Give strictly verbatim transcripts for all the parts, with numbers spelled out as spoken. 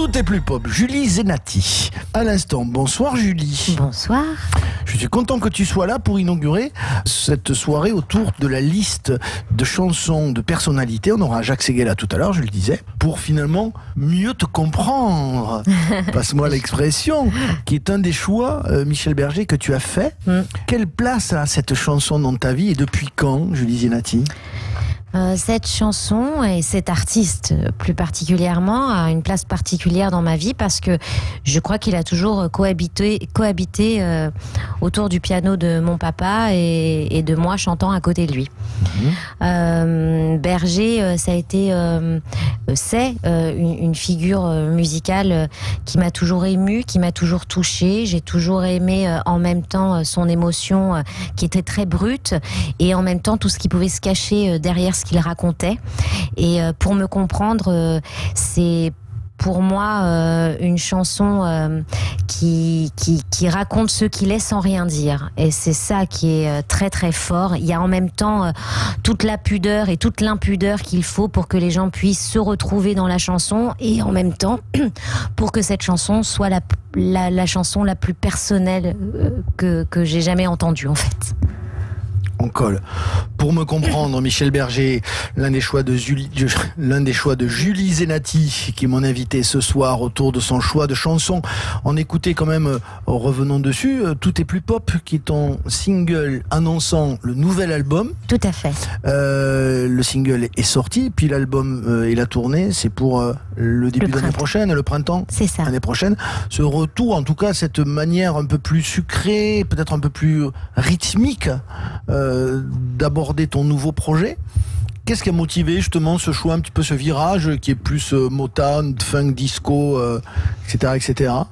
Tout est plus pop. Julie Zenati. À l'instant, bonsoir Julie. Bonsoir. Je suis content que tu sois là pour inaugurer cette soirée autour de la liste de chansons de personnalités. On aura Jacques Séguéla tout à l'heure, je le disais, pour finalement mieux te comprendre. Passe-moi l'expression, qui est un des choix, euh, Michel Berger, que tu as fait. Mm. Quelle place a cette chanson dans ta vie et depuis quand, Julie Zenati ? Euh, cette chanson et cet artiste plus particulièrement a une place particulière dans ma vie parce que je crois qu'il a toujours cohabité, cohabité euh, autour du piano de mon papa et, et de moi chantant à côté de lui. Mmh. Euh, Berger, euh, ça a été, euh, c'est euh, une, une figure musicale euh, qui m'a toujours émue, qui m'a toujours touchée. J'ai toujours aimé euh, en même temps euh, son émotion euh, qui était très brute et en même temps tout ce qui pouvait se cacher euh, derrière ce qu'il racontait. Et euh, pour me comprendre, euh, c'est pour moi euh, une chanson euh, qui, qui, qui raconte ce qu'il est sans rien dire. Et c'est ça qui est euh, très très fort. Il y a en même temps euh, toute la pudeur et toute l'impudeur qu'il faut pour que les gens puissent se retrouver dans la chanson et en même temps pour que cette chanson soit la, la, la chanson la plus personnelle euh, que, que j'ai jamais entendue en fait. On colle. Pour me comprendre, Michel Berger, l'un des choix de Julie, l'un des choix de Julie Zenati, qui est mon invité ce soir autour de son choix de chansons. On écoutait quand même, revenons dessus, Tout est plus pop, qui est ton single annonçant le nouvel album. Tout à fait. Euh, le single est sorti, puis l'album euh, et la tournée, c'est pour euh, le début de l'année prochaine, le printemps. C'est ça. L'année prochaine. Ce retour, en tout cas, cette manière un peu plus sucrée, peut-être un peu plus rythmique, euh, d'aborder ton nouveau projet. Qu'est-ce qui a motivé justement ce choix, un petit peu ce virage qui est plus euh, Motown, funk, disco, euh, et cetera, et cetera.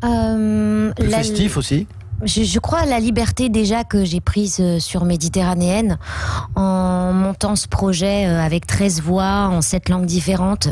Euh, plus la... festif aussi. Je, je crois à la liberté déjà que j'ai prise sur Méditerranéenne en montant ce projet avec treize voix en sept langues différentes.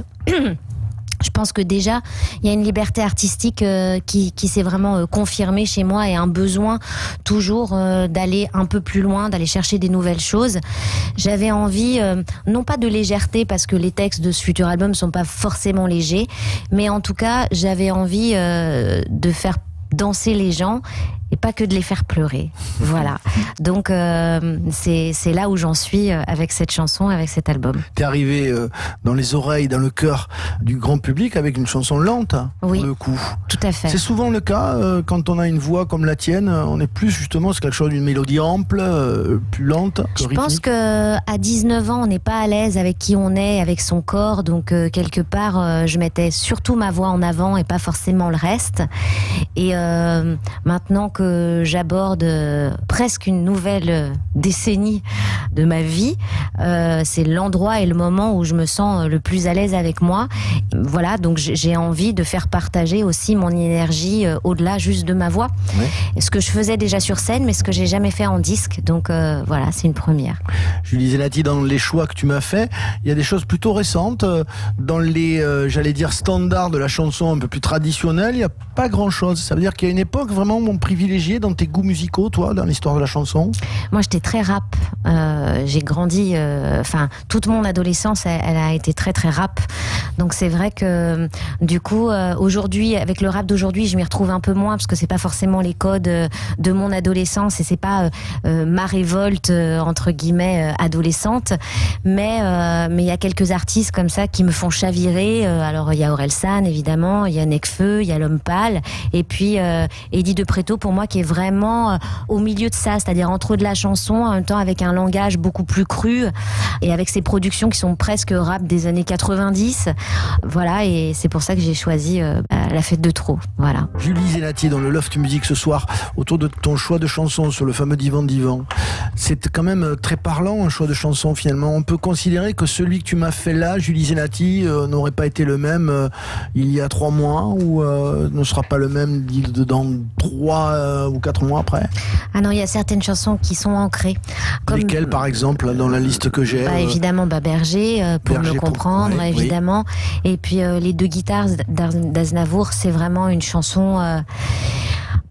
Je pense que déjà, il y a une liberté artistique euh, qui, qui s'est vraiment euh, confirmée chez moi et un besoin toujours euh, d'aller un peu plus loin, d'aller chercher des nouvelles choses. J'avais envie, euh, non pas de légèreté, parce que les textes de ce futur album sont pas forcément légers, mais en tout cas, j'avais envie euh, de faire danser les gens et pas que de les faire pleurer. Voilà. Donc euh, c'est c'est là où j'en suis avec cette chanson, avec cet album. T'es arrivé euh, dans les oreilles, dans le cœur du grand public avec une chanson lente, oui, pour le coup. Tout à fait. C'est souvent le cas euh, quand on a une voix comme la tienne. On est plus justement c'est quelque chose d'une mélodie ample, euh, plus lente. Je rythmique. Pense que à dix-neuf ans, on n'est pas à l'aise avec qui on est, avec son corps. Donc euh, quelque part, euh, je mettais surtout ma voix en avant et pas forcément le reste. Et euh, maintenant que que j'aborde presque une nouvelle décennie de ma vie, euh, c'est l'endroit et le moment où je me sens le plus à l'aise avec moi. Voilà, donc j'ai envie de faire partager aussi mon énergie euh, au-delà juste de ma voix. Ouais. Ce que je faisais déjà sur scène, mais ce que j'ai jamais fait en disque. Donc euh, voilà, c'est une première. Julie Zenati, dans les choix que tu m'as fait, il y a des choses plutôt récentes. Dans les, euh, j'allais dire, standards de la chanson un peu plus traditionnelle, il n'y a pas grand-chose. Ça veut dire qu'il y a une époque vraiment mon privilégié dans tes goûts musicaux, toi, dans l'histoire de la chanson? Moi, j'étais très rap. Euh, j'ai grandi, enfin, euh, toute mon adolescence, elle, elle a été très très rap. Donc c'est vrai que du coup, euh, aujourd'hui, avec le rap d'aujourd'hui, je m'y retrouve un peu moins parce que c'est pas forcément les codes euh, de mon adolescence et c'est pas euh, euh, ma révolte euh, entre guillemets euh, adolescente. Mais euh, mais il y a quelques artistes comme ça qui me font chavirer. Euh, alors il y a Orelsan évidemment, il y a Nekfeu, il y a L'Homme Pâle, et puis euh, Eddie De Pretto pour moi qui est vraiment euh, au milieu de ça, c'est-à-dire entre de la chanson en même temps avec un langage beaucoup plus cru et avec ses productions qui sont presque rap des années quatre-vingt-dix. Voilà, et c'est pour ça que j'ai choisi euh, La Fête de Trop. Voilà. Julie Zenati dans le Loft Music ce soir autour de ton choix de chansons sur le fameux divan divan. C'est quand même très parlant un choix de chansons finalement. On peut considérer que celui que tu m'as fait là, Julie Zenati, euh, n'aurait pas été le même euh, il y a trois mois ou euh, ne sera pas le même dans trois euh, ou quatre mois après. Ah non, il y a certaines chansons qui sont ancrées. Comme... Lesquelles par exemple dans la liste que j'ai? Bah, euh... Évidemment, bah, Berger, euh, pour Berger me comprendre, pour... ouais, évidemment. Oui. Et puis euh, les deux guitares d'Aznavour, c'est vraiment une chanson... Euh...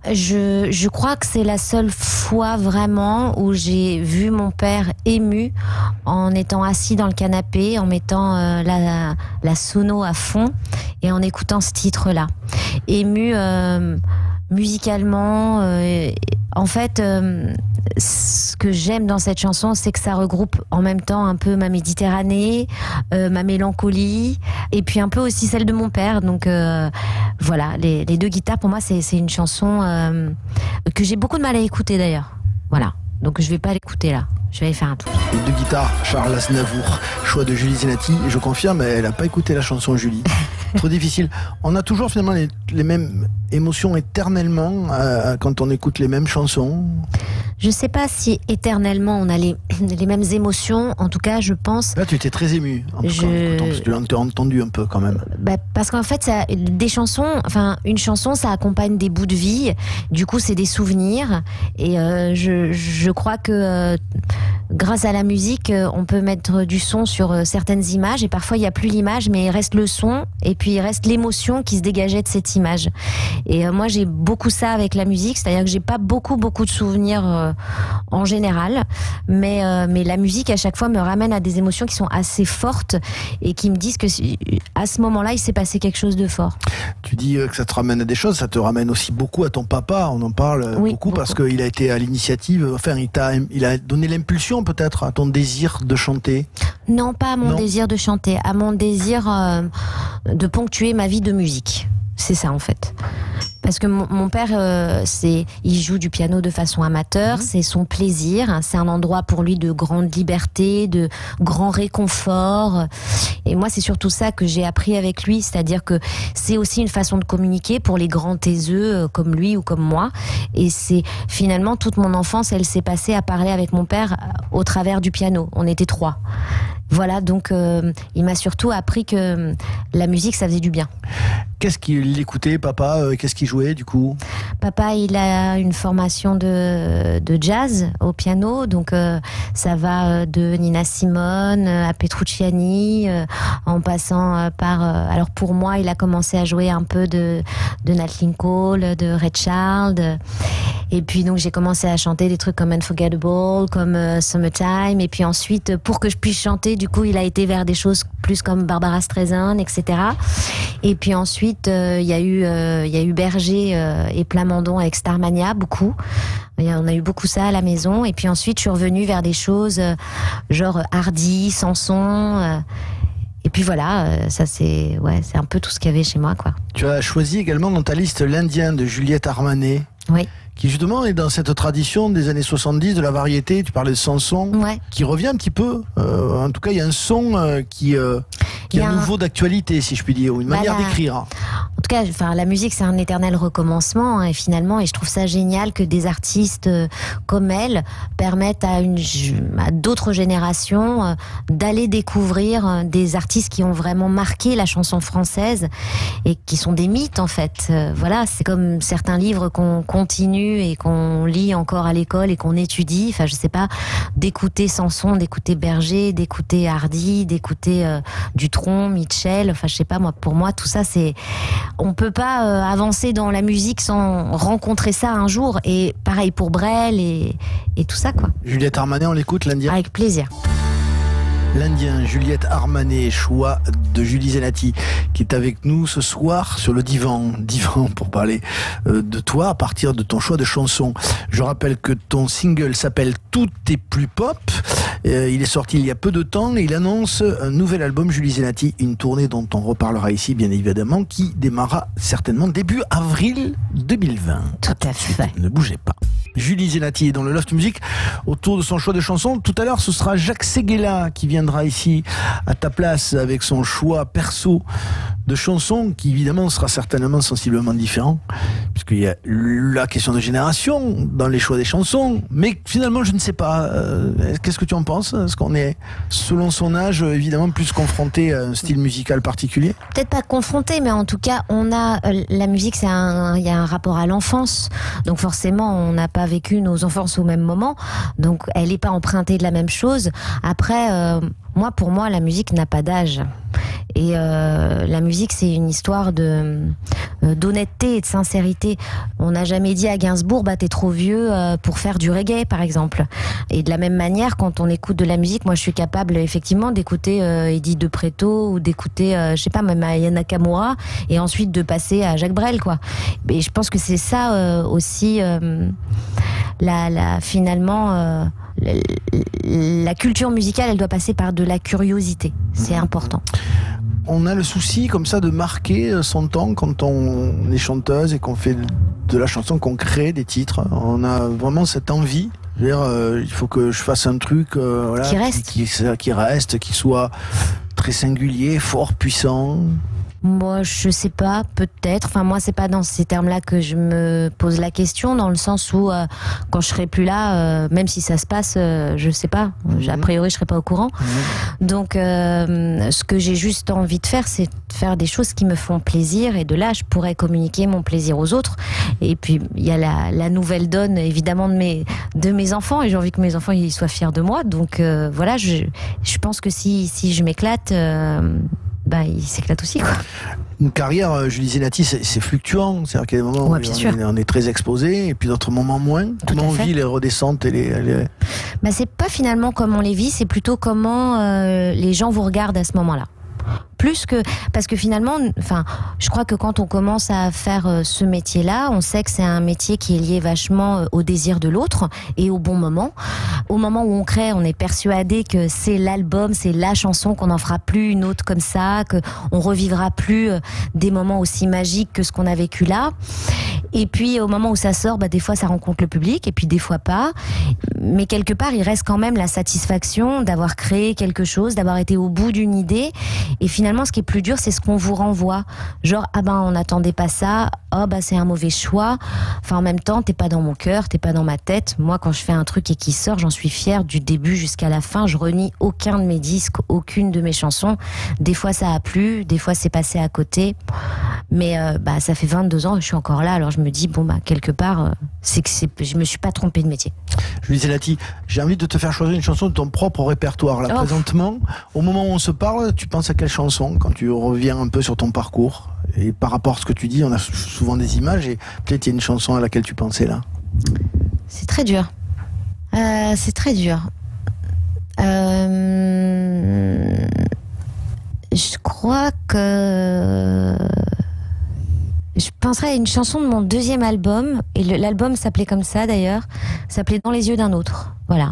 je, je crois que c'est la seule fois vraiment où j'ai vu mon père ému en étant assis dans le canapé, en mettant euh, la, la sono à fond et en écoutant ce titre-là. Ému euh, musicalement. Euh, en fait, euh, ce que j'aime dans cette chanson, c'est que ça regroupe en même temps un peu ma Méditerranée, euh, ma mélancolie, et puis un peu aussi celle de mon père. Donc euh, voilà, les, les deux guitares, pour moi, c'est, c'est une chanson euh, que j'ai beaucoup de mal à écouter d'ailleurs. Voilà, donc je vais pas l'écouter là. Je vais aller faire un tour. Les deux guitares, Charles Aznavour, choix de Julie Zenati. Et je confirme, elle n'a pas écouté la chanson Julie. Trop difficile. On a toujours finalement les, les mêmes émotions éternellement euh, quand on écoute les mêmes chansons. Je sais pas si éternellement on a les, les mêmes émotions. En tout cas, je pense. Là, tu étais très ému en tout je... cas, en écoutant, parce que tu l'as entendu un peu quand même. Bah, parce qu'en fait, ça, des chansons, enfin, une chanson, ça accompagne des bouts de vie. Du coup, c'est des souvenirs. Et euh, je, je crois que euh, grâce à la musique, on peut mettre du son sur certaines images. Et parfois, il n'y a plus l'image, mais il reste le son. Et puis, il reste l'émotion qui se dégageait de cette image. Et euh, moi, j'ai beaucoup ça avec la musique. C'est-à-dire que j'ai pas beaucoup, beaucoup de souvenirs euh, en général. Mais, euh, mais la musique, à chaque fois, me ramène à des émotions qui sont assez fortes et qui me disent que à ce moment-là, il s'est passé quelque chose de fort. Tu dis que ça te ramène à des choses, ça te ramène aussi beaucoup à ton papa. On en parle oui, beaucoup, beaucoup parce beaucoup. qu'il a été à l'initiative, enfin, il, t'a, il a donné l'impulsion peut-être à ton désir de chanter. Non, pas à mon non. désir de chanter, à mon désir euh, de ponctuer ma vie de musique. C'est ça en fait. Parce que mon, mon père, euh, c'est, il joue du piano de façon amateur, mmh. c'est son plaisir, c'est un endroit pour lui de grande liberté, de grand réconfort. Et moi, c'est surtout ça que j'ai appris avec lui, c'est-à-dire que c'est aussi une façon de communiquer pour les grands taiseux comme lui ou comme moi. Et c'est finalement toute mon enfance, elle s'est passée à parler avec mon père au travers du piano. On était trois. Voilà, donc euh, il m'a surtout appris que la musique, ça faisait du bien. Qu'est-ce qu'il écoutait, papa? Qu'est-ce qu'il jouait, du coup? Papa, il a une formation de, de jazz au piano, donc euh, ça va de Nina Simone à Petrucciani, euh, en passant par... Euh, alors pour moi, il a commencé à jouer un peu de, de Nat King Cole, de Ray Charles, de, et puis donc j'ai commencé à chanter des trucs comme Unforgettable, comme euh, Summertime, et puis ensuite, pour que je puisse chanter, du coup, il a été vers des choses plus comme Barbara Streisand, et cetera. Et puis ensuite, il euh, y a eu, il euh, y a eu Berger euh, et Plamondon avec Starmania, beaucoup. On a eu beaucoup ça à la maison. Et puis ensuite, je suis revenue vers des choses euh, genre Hardy, Samson. Euh, et puis voilà, euh, ça c'est, ouais, c'est un peu tout ce qu'il y avait chez moi, quoi. Tu as choisi également dans ta liste l'Indien de Juliette Armanet. Oui. Qui justement est dans cette tradition des années soixante-dix, de la variété, tu parlais de Samson, ouais. qui revient un petit peu. Euh, en tout cas, il y a un son euh, qui, euh, qui est un nouveau d'actualité, si je puis dire, ou une bah manière la... d'écrire. En tout cas, enfin, la musique, c'est un éternel recommencement, hein, et finalement, et je trouve ça génial que des artistes euh, comme elle permettent à, une, à d'autres générations euh, d'aller découvrir euh, des artistes qui ont vraiment marqué la chanson française et qui sont des mythes, en fait. Euh, voilà, c'est comme certains livres qu'on continue et qu'on lit encore à l'école et qu'on étudie, enfin je sais pas, d'écouter Samson, d'écouter Berger, d'écouter Hardy, d'écouter euh, Dutronc, Mitchell, enfin je sais pas, moi pour moi tout ça c'est, on peut pas euh, avancer dans la musique sans rencontrer ça un jour, et pareil pour Brel et, et tout ça quoi. Juliette Armanet, on l'écoute, l'Indien? Avec plaisir. L'Indien, Juliette Armanet, choix de Julie Zenati, qui est avec nous ce soir sur le divan, divan pour parler euh, de toi à partir de ton choix de chanson. Je rappelle que ton single s'appelle Tout est plus pop. Euh, il est sorti il y a peu de temps et il annonce un nouvel album, Julie Zenati, une tournée dont on reparlera ici bien évidemment, qui démarrera certainement début avril deux mille vingt. Tout à fait. Ne bougez pas. Julie Zenati est dans le Loft Music autour de son choix de chanson. Tout à l'heure, ce sera Jacques Séguéla qui viendra ici à ta place avec son choix perso de chansons qui évidemment sera certainement sensiblement différent puisqu'il y a la question de génération dans les choix des chansons, mais finalement je ne sais pas, euh, qu'est-ce que tu en penses? Est-ce qu'on est selon son âge évidemment plus confronté à un style musical particulier? Peut-être pas confronté, mais en tout cas on a, euh, la musique c'est un, il y a un rapport à l'enfance, donc forcément on n'a pas vécu nos enfances au même moment, donc elle n'est pas empruntée de la même chose. Après euh, moi, pour moi, la musique n'a pas d'âge. Et euh, la musique, c'est une histoire de euh, d'honnêteté et de sincérité. On n'a jamais dit à Gainsbourg, bah t'es trop vieux euh, pour faire du reggae, par exemple. Et de la même manière, quand on écoute de la musique, moi je suis capable effectivement d'écouter euh, Edith de Pretto ou d'écouter, euh, je sais pas, même Aya Nakamura, et ensuite de passer à Jacques Brel, quoi. Et je pense que c'est ça euh, aussi, euh, la, la finalement. Euh, la culture musicale, elle doit passer par de la curiosité. C'est important. On a le souci comme ça de marquer son temps quand on est chanteuse et qu'on fait de la chanson, qu'on crée des titres. On a vraiment cette envie. Je veux dire, euh, il faut que je fasse un truc euh, voilà, qui reste, qui, qui, qui reste, qui soit très singulier, fort, puissant. Moi, je sais pas, peut-être. Enfin, moi, c'est pas dans ces termes-là que je me pose la question, dans le sens où, euh, quand je serai plus là, euh, même si ça se passe, euh, je sais pas. Mmh. A priori, je serai pas au courant. Mmh. Donc, euh, ce que j'ai juste envie de faire, c'est de faire des choses qui me font plaisir, et de là, je pourrais communiquer mon plaisir aux autres. Et puis, il y a la, la nouvelle donne, évidemment, de mes, de mes enfants, et j'ai envie que mes enfants ils soient fiers de moi. Donc, euh, voilà, je, je pense que si, si je m'éclate, euh, bah, il s'éclate aussi, quoi. Une carrière, Julie Zenati, c'est, c'est fluctuant. C'est-à-dire qu'il y a des moments ouais, où on est, on est très exposé, et puis d'autres moments moins. Tout comment on vit les redescentes et les... les... Bah, c'est pas finalement comment on les vit, c'est plutôt comment euh, les gens vous regardent à ce moment-là. Plus que, parce que finalement, enfin, je crois que quand on commence à faire euh, ce métier-là, on sait que c'est un métier qui est lié vachement euh, au désir de l'autre et au bon moment. Au moment où on crée, on est persuadé que c'est l'album, c'est la chanson, qu'on n'en fera plus une autre comme ça, que on revivra plus euh, des moments aussi magiques que ce qu'on a vécu là. Et puis au moment où ça sort, bah, des fois ça rencontre le public, et puis des fois pas. Mais quelque part, il reste quand même la satisfaction d'avoir créé quelque chose, d'avoir été au bout d'une idée. Et finalement, ce qui est plus dur, c'est ce qu'on vous renvoie. Genre, ah ben, on n'attendait pas ça. Oh, bah, c'est un mauvais choix. Enfin, en même temps, t'es pas dans mon cœur, t'es pas dans ma tête. Moi, quand je fais un truc et qui sort, j'en suis fière du début jusqu'à la fin. Je renie aucun de mes disques, aucune de mes chansons. Des fois, ça a plu, des fois, c'est passé à côté. Mais, euh, bah, ça fait vingt-deux ans que je suis encore là. Alors, je me dis, bon, bah, quelque part, euh, c'est que c'est, je me suis pas trompée de métier. Julie Zenati, j'ai envie de te faire choisir une chanson de ton propre répertoire. Là, oh. Présentement, au moment où on se parle, tu penses à quelle chanson quand tu reviens un peu sur ton parcours? Et par rapport à ce que tu dis, on a souvent des images, et peut-être il y a une chanson à laquelle tu pensais là. C'est très dur. Euh, c'est très dur. Euh, je crois que je penserais à une chanson de mon deuxième album, et le, l'album s'appelait comme ça d'ailleurs, s'appelait Dans les yeux d'un autre. Voilà.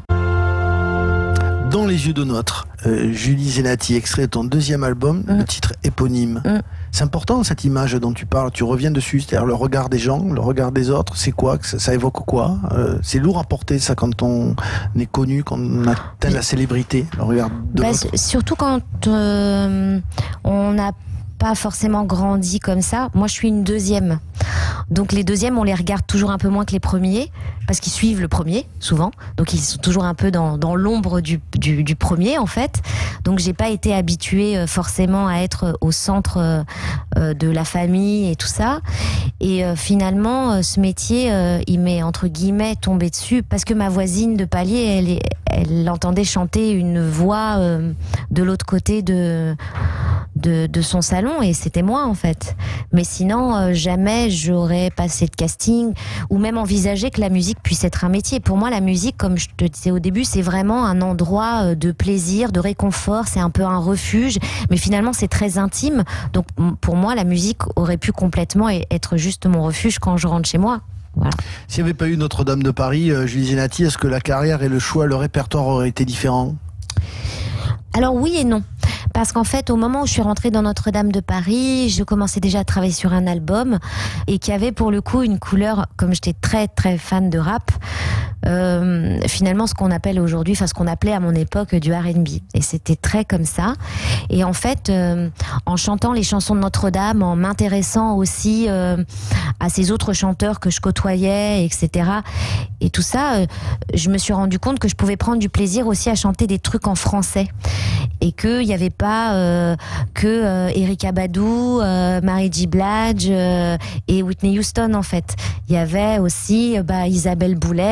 Dans les yeux d'un autre, euh, Julie Zenati, extrait de ton deuxième album, mmh. le titre éponyme. Mmh. C'est important cette image dont tu parles, tu reviens dessus, c'est-à-dire le regard des gens, le regard des autres, c'est quoi, ça, ça évoque quoi? euh, C'est lourd à porter ça quand on est connu, quand on atteint la célébrité, le regard de bah, l'autre. Surtout quand euh, on n'a pas forcément grandi comme ça. Moi, je suis une deuxième. Donc les deuxièmes, on les regarde toujours un peu moins que les premiers, parce qu'ils suivent le premier, souvent. Donc ils sont toujours un peu dans, dans l'ombre du, du, du premier, en fait. Donc j'ai pas été habituée forcément à être au centre euh, de la famille et tout ça. Et euh, finalement, ce métier, euh, il m'est, entre guillemets, tombé dessus, parce que ma voisine de palier, elle, est, elle entendait chanter une voix euh, de l'autre côté de... De, de son salon, et c'était moi en fait. Mais sinon, euh, jamais j'aurais passé de casting ou même envisagé que la musique puisse être un métier. Pour moi, la musique, comme je te disais au début, c'est vraiment un endroit de plaisir, de réconfort, c'est un peu un refuge, mais finalement c'est très intime. Donc pour moi, la musique aurait pu complètement être juste mon refuge quand je rentre chez moi. Voilà. S'il n'y avait pas eu Notre-Dame de Paris, euh, Julie Zenati, est-ce que la carrière et le choix, le répertoire auraient été différents? Alors oui et non. Parce qu'en fait, au moment où je suis rentrée dans Notre-Dame de Paris, je commençais déjà à travailler sur un album, et qui avait pour le coup une couleur, comme j'étais très très fan de rap, euh, finalement ce qu'on appelle aujourd'hui, enfin ce qu'on appelait à mon époque du R and B. Et c'était très comme ça. Et en fait, euh, en chantant les chansons de Notre-Dame, en m'intéressant aussi euh, à ces autres chanteurs que je côtoyais, et cetera. Et tout ça, euh, je me suis rendu compte que je pouvais prendre du plaisir aussi à chanter des trucs en français. Et qu'il n'y avait pas euh, que euh, Erykah Badu, euh, Mary J. Blige euh, et Whitney Houston en fait. Il y avait aussi euh, bah, Isabelle Boulay, il y avait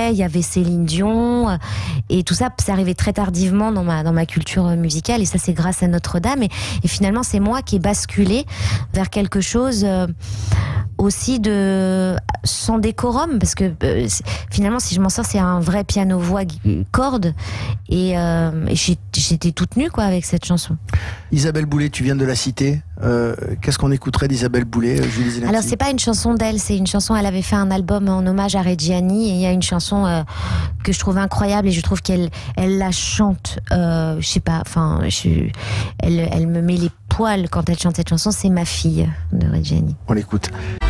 Céline Dion. Et tout ça, c'est arrivé très tardivement dans ma, dans ma culture musicale. Et ça, c'est grâce à Notre-Dame. Et, et finalement, c'est moi qui ai basculé vers quelque chose euh, aussi de sans décorum. Parce que euh, finalement, si je m'en sors, c'est un vrai piano-voix corde. Et, euh, et j'étais toute nue, quoi, avec cette chanson. Isabelle Boulay, tu viens de la citer. Euh, Qu'est-ce qu'on écouterait d'Isabelle Boulay, Julie Zenati? Alors, c'est pas une chanson d'elle, c'est une chanson, elle avait fait un album en hommage à Reggiani, et il y a une chanson euh, que je trouve incroyable, et je trouve qu'elle elle la chante, euh, je sais pas, enfin, je, elle, elle me met les poils quand elle chante cette chanson, c'est Ma fille de Reggiani. On l'écoute.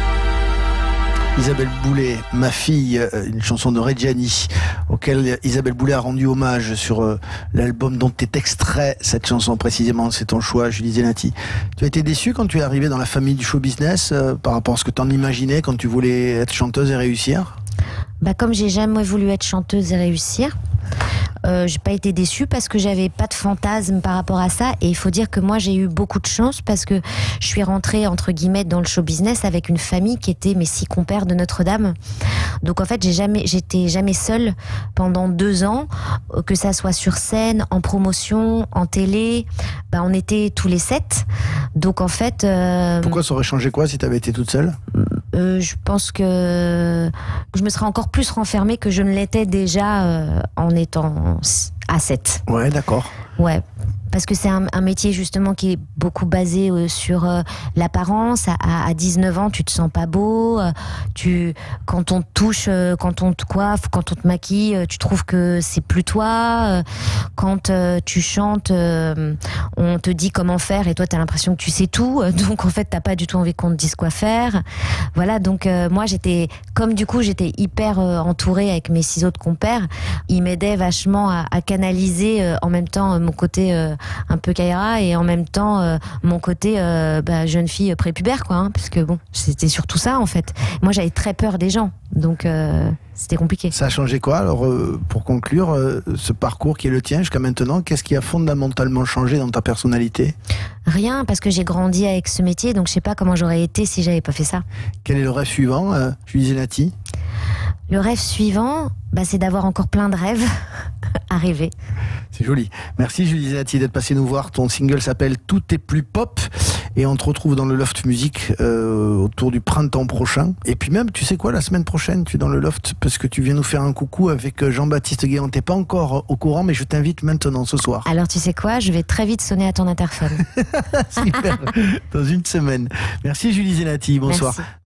Isabelle Boulay, Ma fille, une chanson de Reggiani, auquel Isabelle Boulay a rendu hommage sur euh, l'album dont est extrait cette chanson précisément. C'est ton choix, Julie Zenati. Tu as été déçue quand tu es arrivée dans la famille du show business euh, par rapport à ce que tu en imaginais quand tu voulais être chanteuse et réussir? Bah, comme j'ai jamais voulu être chanteuse et réussir, Euh, j'ai pas été déçue parce que j'avais pas de fantasme par rapport à ça, et il faut dire que moi j'ai eu beaucoup de chance parce que je suis rentrée entre guillemets dans le show business avec une famille qui était mes six compères de Notre-Dame. Donc en fait j'ai jamais, j'étais jamais seule pendant deux ans, que ça soit sur scène, en promotion, en télé. Bah, on était tous les sept. Donc en fait. Euh, Pourquoi ça aurait changé quoi si tu avais été toute seule? Euh, je pense que je me serais encore plus renfermée que je ne l'étais déjà euh, en étant à sept. Ouais, d'accord. Ouais. Parce que c'est un, un métier justement qui est beaucoup basé euh, sur euh, l'apparence. À, à dix-neuf ans, tu te sens pas beau. Euh, tu, quand on te touche, euh, quand on te coiffe, quand on te maquille, euh, tu trouves que c'est plus toi. Euh, quand euh, tu chantes, euh, on te dit comment faire et toi, t'as l'impression que tu sais tout. Euh, donc en fait, t'as pas du tout envie qu'on te dise quoi faire. Voilà. Donc euh, moi, j'étais, comme du coup, j'étais hyper euh, entourée avec mes six autres compères. Ils m'aidaient vachement à, à canaliser euh, en même temps euh, mon côté euh, un peu Kaira et en même temps euh, mon côté euh, bah, jeune fille prépubère, quoi, hein, parce que bon, c'était surtout ça en fait. Moi j'avais très peur des gens, donc euh, c'était compliqué. Ça a changé quoi alors euh, pour conclure euh, ce parcours qui est le tien jusqu'à maintenant? Qu'est-ce qui a fondamentalement changé dans ta personnalité? Rien, parce que j'ai grandi avec ce métier, donc je sais pas comment j'aurais été si j'avais pas fait ça. Quel est le rêve suivant, euh, Julie Zenati? Le rêve suivant, bah, c'est d'avoir encore plein de rêves à rêver. C'est joli. Merci Julie Zenati d'être passée nous voir. Ton single s'appelle Tout est plus pop et on te retrouve dans le Loft Music euh, autour du printemps prochain. Et puis même, tu sais quoi, la semaine prochaine, tu es dans le Loft parce que tu viens nous faire un coucou avec Jean-Baptiste Guéant. T'es pas encore au courant, mais je t'invite maintenant ce soir. Alors tu sais quoi, je vais très vite sonner à ton interphone. Super. Dans une semaine. Merci Julie Zenati. Bonsoir. Merci.